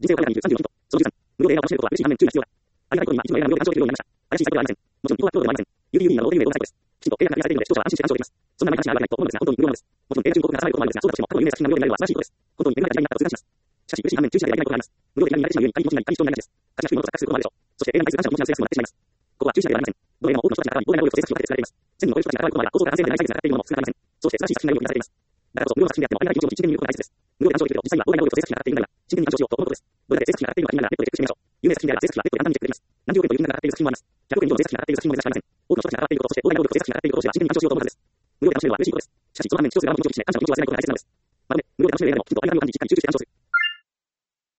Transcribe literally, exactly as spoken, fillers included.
人生を考えたにじゅう、さんじゅうのヒント。そのじゅうさん、無料で映画を楽しめることは嬉しい反面注意が必要だ。ありがたいことに今、一部の映画無料で鑑賞できるようになりました。怪しいサイトはありません。もちろん、今日は今日ではありません。ユーディーユーディー などの有名ウェブサイトです。きちんと映画がクリアされているので、視聴者は安心して鑑賞できます。そんな毎日があるわけないと思うのですが、本当に無料なのです。もちろん映画中に広告が挟まれることもあるのですが、そうだとしても、過去の有名作品が無料で見られるのは素晴らしいことです。本当に恵まれた時代になったと痛感します。しかし、嬉しい反面注意しなければいけないことがあります。無料で映画に見られてしまうゆえに、仮に気持ちになり、仮に人になりがちです。価値が低いものと錯覚することもあるでしょう。そして、映画に対する感謝を持ちやすくもなってしまいます。ここは注意しなければなりません。どの映画も多くの人たちが関わり、膨大な労力と制作費をかけて作られています。せんにんを超える人たちが関わることもあれば、構造から完成まで長い歳月がかかっているものも少なくありません。そして、素晴らしい作品が世にされています。だからこそ、無料の作品であっても、ありがたい気持ちを持ち、真剣に見ることが大切です。無料で鑑賞できるけど、実際には膨大な労力と制作費がかかっているのであれば、真剣に鑑賞しようと思うことです。どれだけ制作費がかかっているのか気になるなら、ネットでチェックしてみましょう。有名作品であれば、制作費がネットで簡単にチェックできます。何十億円という金額がかかっている作品もあります。ひゃくおくえん以上の制作費がかかっている作品も珍しくありません。多くの人たちが関わっていること、そして膨大な労力と制作費がかかっていることを知れば、真剣に鑑賞しようと思うはずです。無料で楽しめるのは嬉しいことです。しかし、その反面、一つでは気持ちを気にして、感謝の気持ちを忘れないことが大切なのです。またね、無料で楽しめる映画でも、きちんとありがたみを感じ、しっかり集中して鑑賞する。